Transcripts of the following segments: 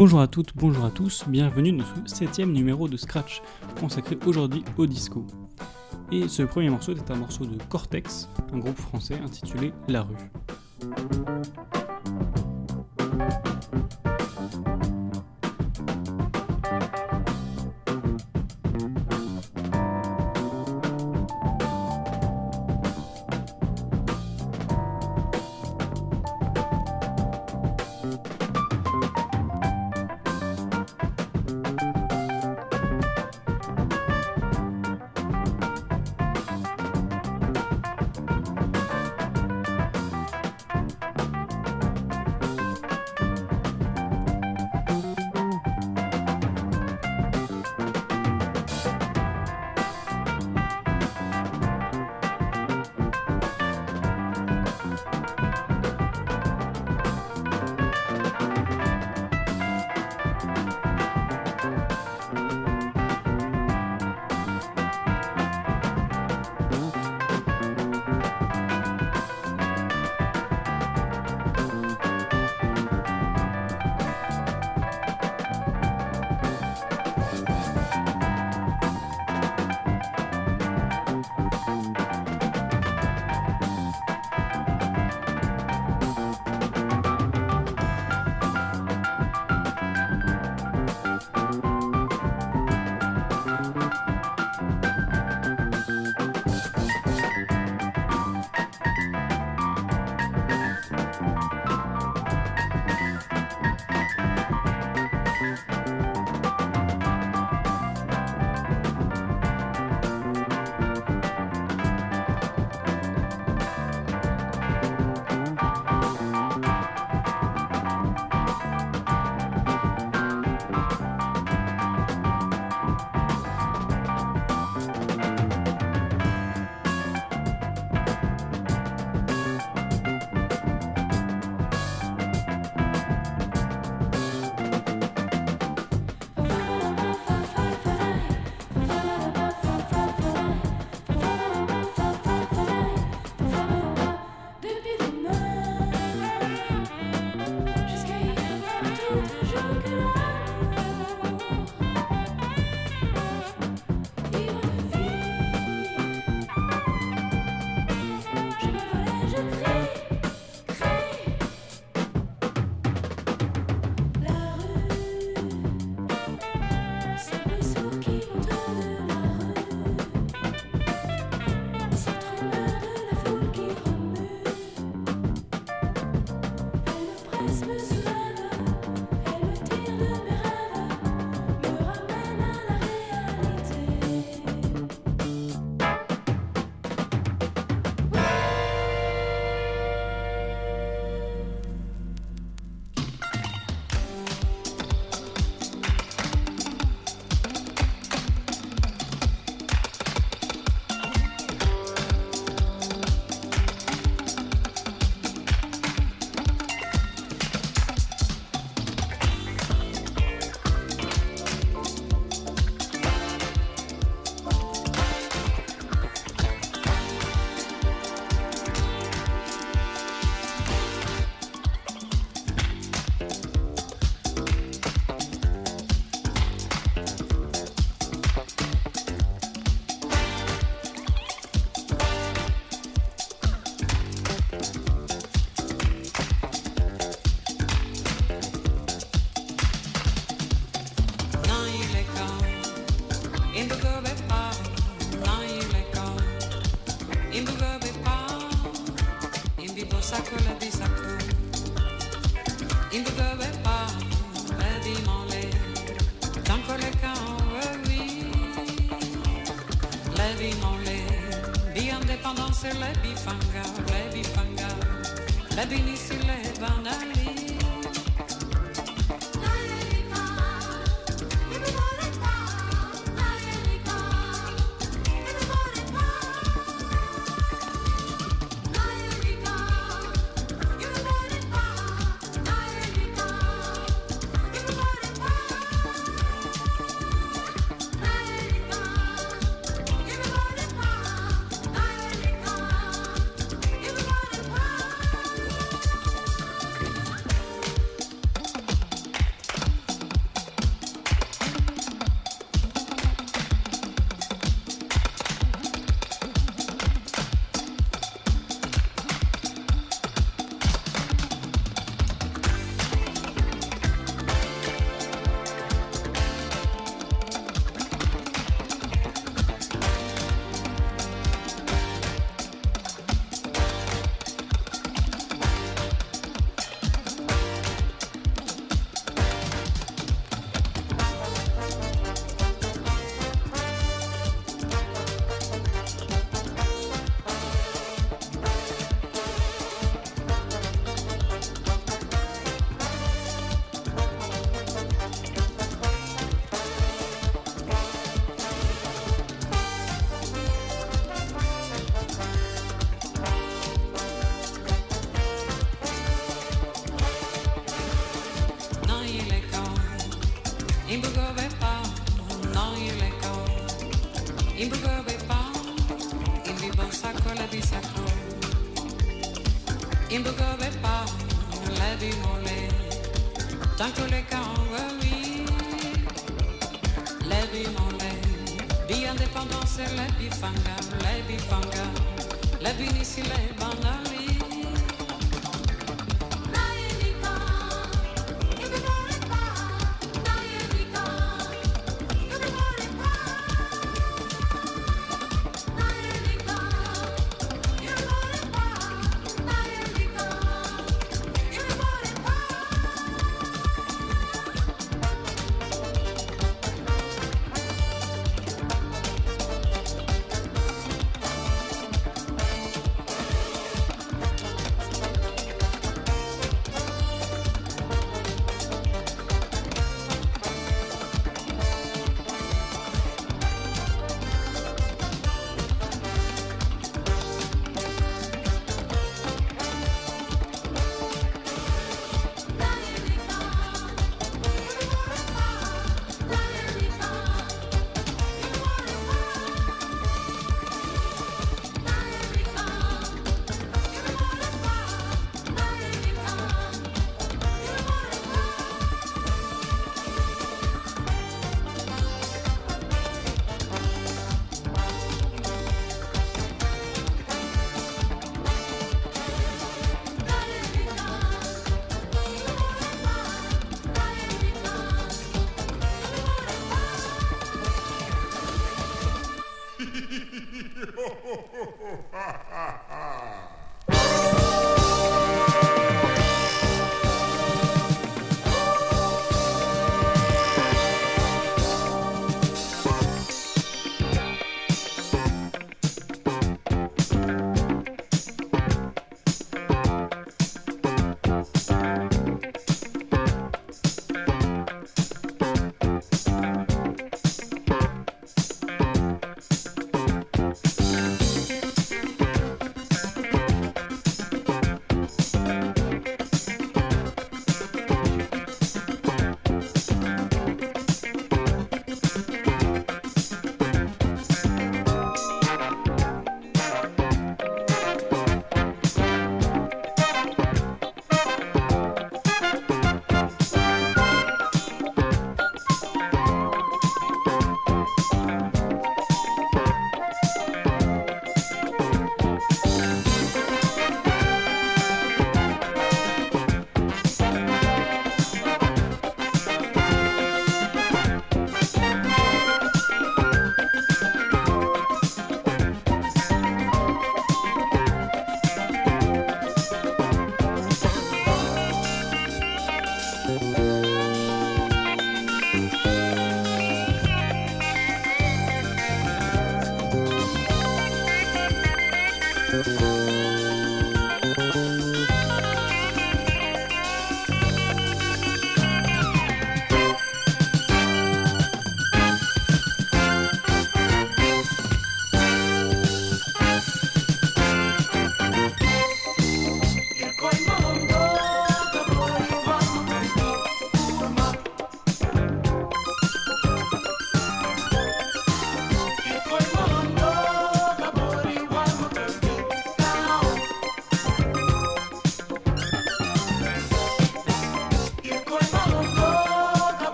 Bonjour à toutes, bonjour à tous, bienvenue dans ce 7ème numéro de Scratch, consacré aujourd'hui au disco. Et ce premier morceau est un morceau de Cortex, un groupe français intitulé La Rue. Imbugobepa, non ileko. Imbugobepa, imbibo sacco le bisacco. Imbugobepa, le bimole. Tanto le oui. Le bimole. Bi indépendance, le bifanga, le bifanga. Le binici, le banali.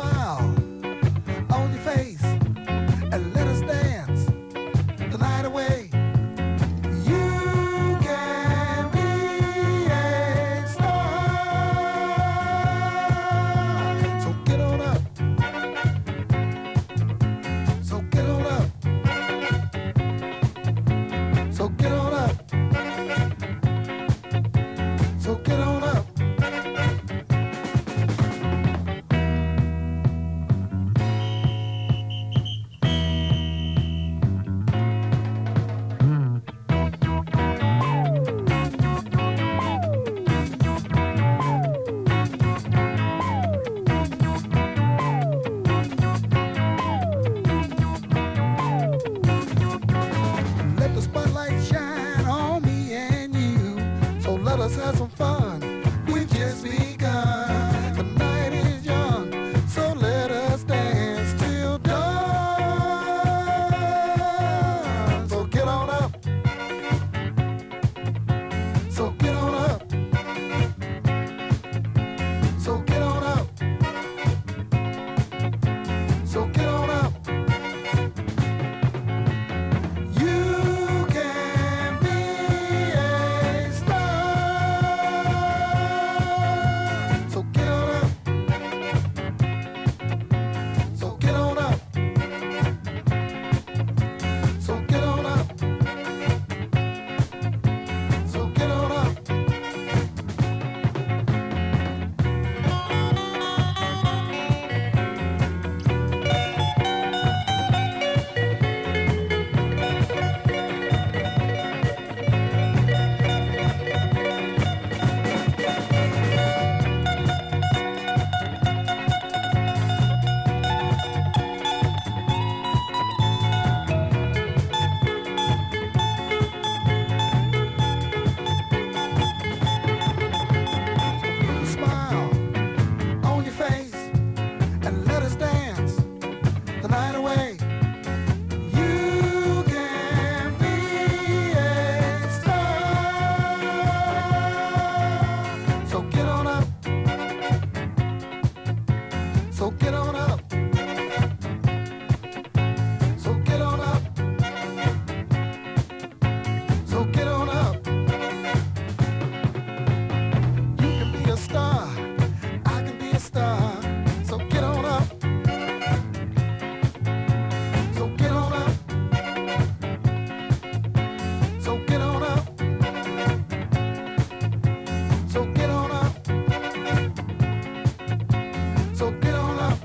smile on your face and let us dance the night away. You can be a star. So get on up. So get on up. So get on up. So get on up. Let the spotlight shine on me and you. So let us have some fun. We've just begun. The night is young, so let us dance till dawn. So get on up. So get on up. So get on up. So get on up. You can be a star. So get on up. So get on up. So get on up. So get on up. Smile on your face and let us dance the night away. You can be a star. So get on up. So get on up. So get on up. So get on up. You can be a star, I can be a star. So get on up. So get on up. So get on up. So get on up. So get on up.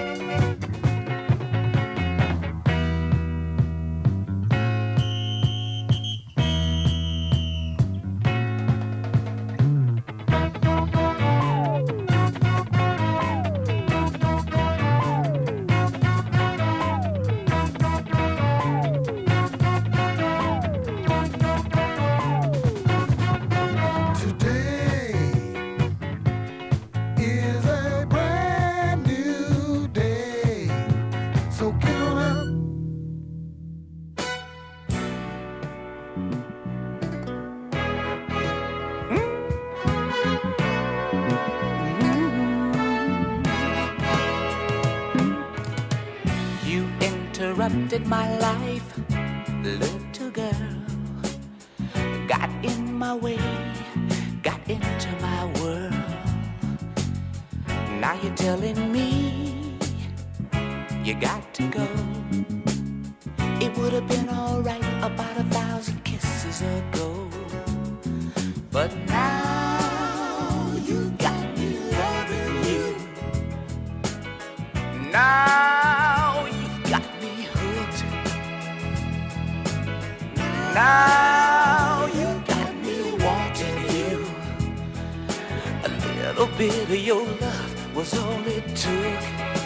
Today is a brand new day. So get on up. You interrupted my life, little girl. Got in my way, got into my world. Now you're telling me you got to go. It would have been alright about 1,000 kisses ago. But now you got me loving you. Now you've got me hooked. Now you got me wanting you. A little bit of your love was all it took.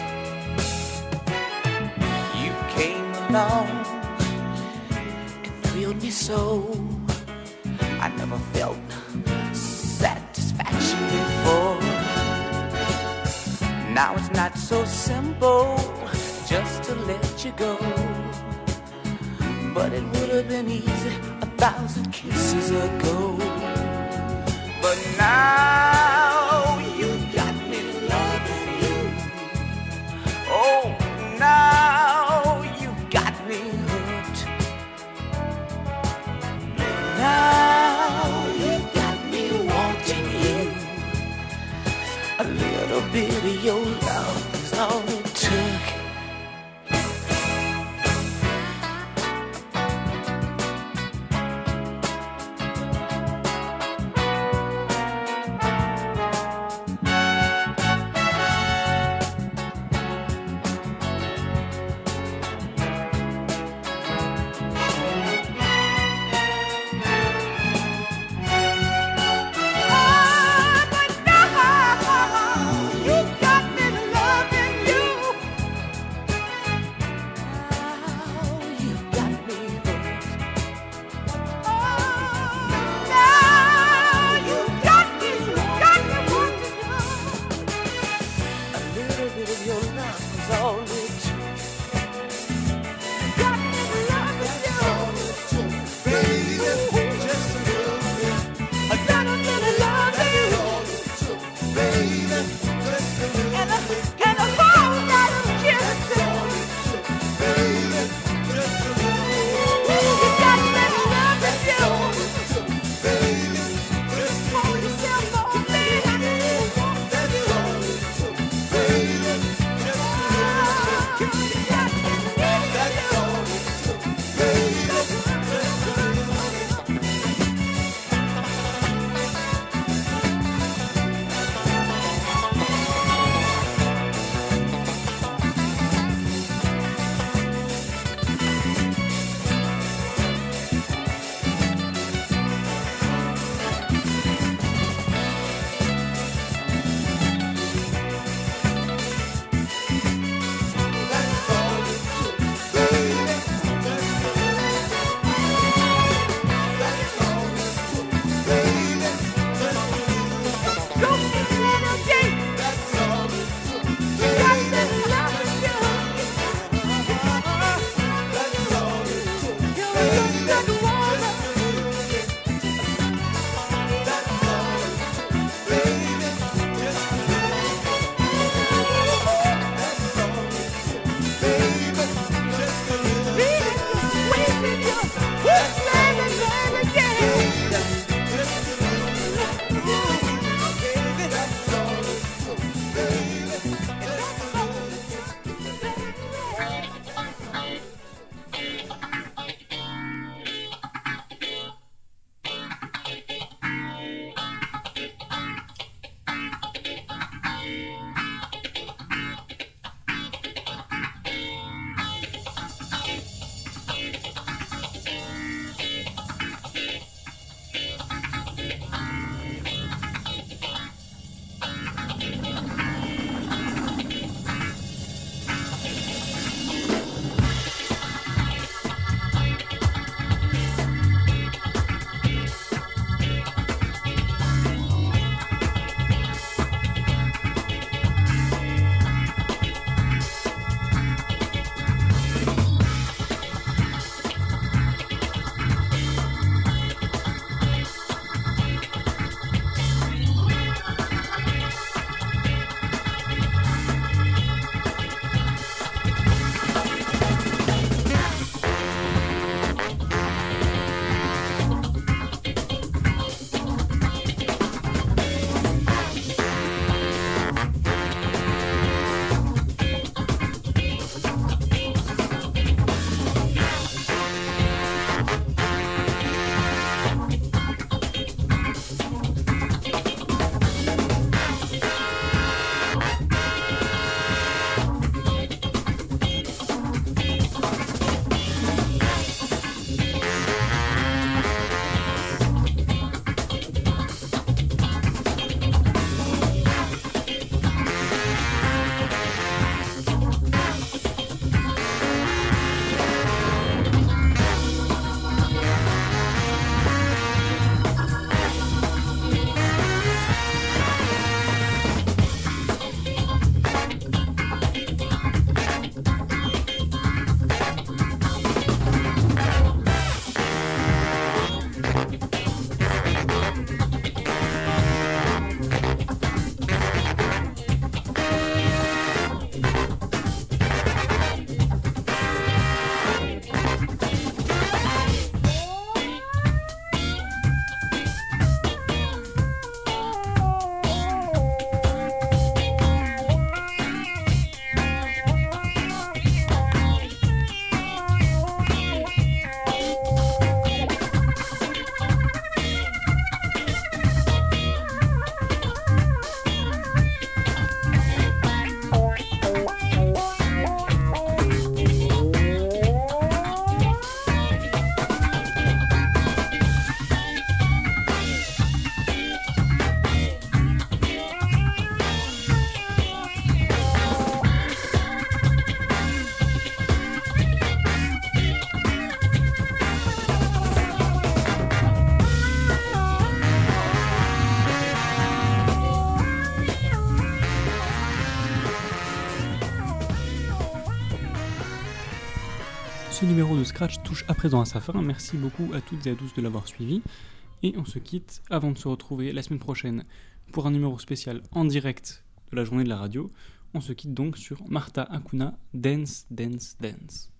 You came along and thrilled me so. I never felt satisfaction before. Now it's not so simple just to let you go. But it would have been easy 1,000 kisses ago. But now you got me loving you. was all it took. Got me in love with you. Baby, just a little bit. I got me in love with you. Baby, just a little bit. And a whole lot of kisses. Baby, just a little bit. You got me in love with you. Baby, just hold yourself on me. Baby, just a little bit. Ce numéro de Scratch touche à présent à sa fin. Merci beaucoup à toutes et à tous de l'avoir suivi. Et on se quitte avant de se retrouver la semaine prochaine pour un numéro spécial en direct de la journée de la radio. On se quitte donc sur Martha Hakuna, Dance, Dance, Dance.